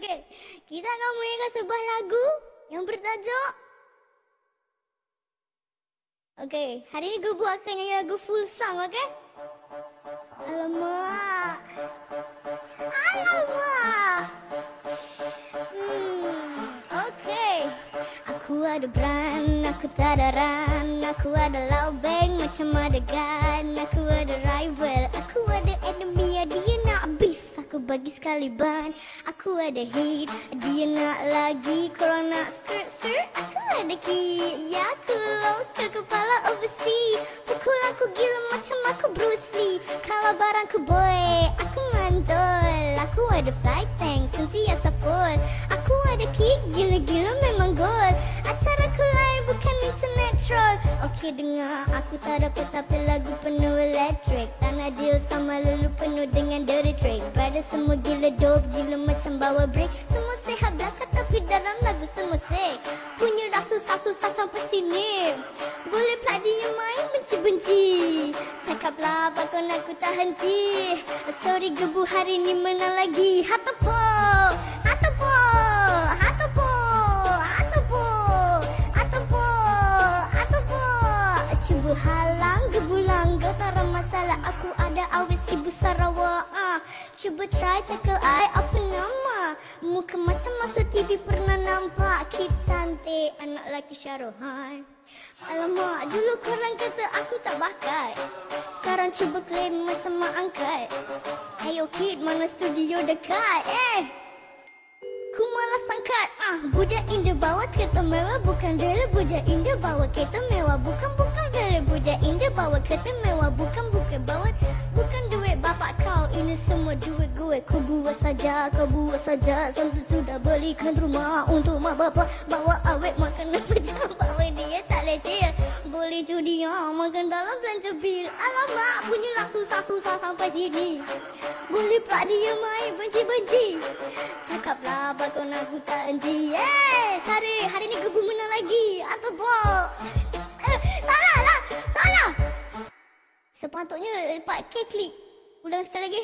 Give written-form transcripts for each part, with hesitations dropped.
Okey. Kita akan menyanyikan sebuah lagu yang bertajuk. Okey, hari ni Gebu akan nyanyi lagu full song, okey? Alamak. Alamak. Okey. Aku ada brand, aku tak ada run. Aku ada lobeng macam adegan. Aku ada rival, aku ada enemy. Dia nak beef, aku bagi sekali ban. Aku ada hit, dia nak lagi. Korang nak skirt, aku ada key. Ya aku local, kepala overseas. Pukul aku gila macam aku Bruce Lee. Kalau barangku boy, aku mantul. Aku ada flight tank, sentiasa full. Aku ada kick, gila-gila memang gold. Acara ku lain bukan internet troll. Okey dengar, aku tak dapat tapi lagu penuh elektrik. Tanah deal sama lulu penuh dengan dirty trick. Pada semua gila dope, gila macam bawa break. Semua sehat belakang tapi dalam lagu semua sick. Punya dah susah-susah sampai sini. Boleh pula dia main benci-benci. Cakaplah apa kau nak ku tak henti. Sorry Gebu hari ni menang lagi. Hatapo, hatapo, hatapo, hatapo, hatapo, hatapo. Cuba halang Gebu langgar, tak ada masalah. Aku ada awet sibuk Sarawak. Cuba try tackle I, apa nama? Muka macam masuk TV pernah nampak. Kid santai, anak lelaki Syarohan. Alamak, dulu korang kata aku tak bakat. Sekarang cuba claim macam mak angkat. Ayo kid, mana studio dekat? Ku malas angkat. Budak India bawa kereta mewah, bukan rela. Budak India bawa kereta mewah, bukan rela. Budak India bawa kereta mewah, bukan bawa. Bukan duit bapak kau, ini semua duit gue. Kau buat saja, kau buat saja. Sampai sudah belikan rumah untuk mak bapak. Bawa awet makanan pejam, bawa dia tak leceh. Boleh judi makan dalam belanja bil. Alamak, punyalah susah-susah sampai sini. Boleh pula dia main benci-benci. Cakaplah apa kau nak ku tak henti. Sari, hari ni Gebu menang lagi. Atau bok. Salah lah, salah. Sepatutnya 4K klik. Ulang sekali lagi.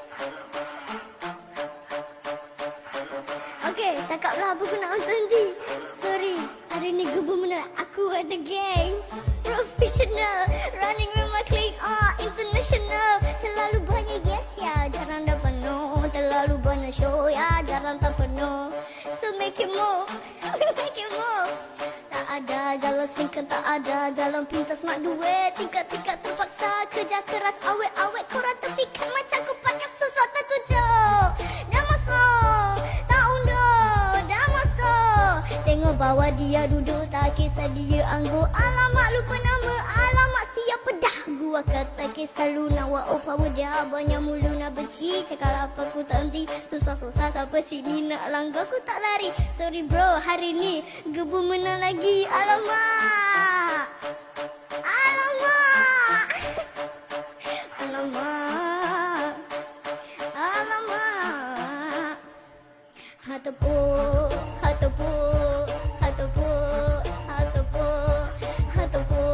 Okey, cakaplah apa kau nak henti. Sorry, hari ni Gebu menang. Aku ada geng. Professional, running with my clique, international. Terlalu banyak yes ya, jarang dah penuh. Terlalu banyak show ya, jarang tak penuh. So make it more, make it more. Tak ada jalan singkat, tak ada jalan pintas mak duit. Tingkat-tingkat terpaksa, kerja keras awet-awet. Korang tepikan macam ku pakai susah tertujuk. Dah masuk, tak undur, dah masuk. Tengok bawah dia duduk, tak kisah dia anggur. Alamak lupa nama, alamak siapa dah. Gua kata kisah lu nak wa power dia. Banyak mulu nak benci, cakap apa ku tak henti. Susah-susah sampai sini nak langgar ku tak lari. Sorry bro, hari ni Gebu menang lagi. Alamak, alamak, alamak, alamak. Hatapo, hatapo, hatapo, hatapo, hatapo.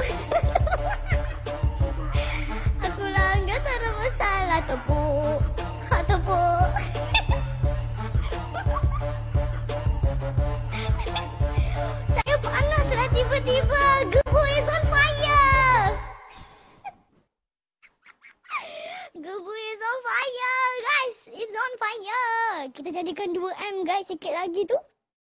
Aku langgar tak ada masalah. Hatapo, hatapo. Saya panas lah tiba-tiba. Gebu is on fire. Gebu is on fire guys. It's on fire. Kita jadikan 2M guys sikit lagi tu.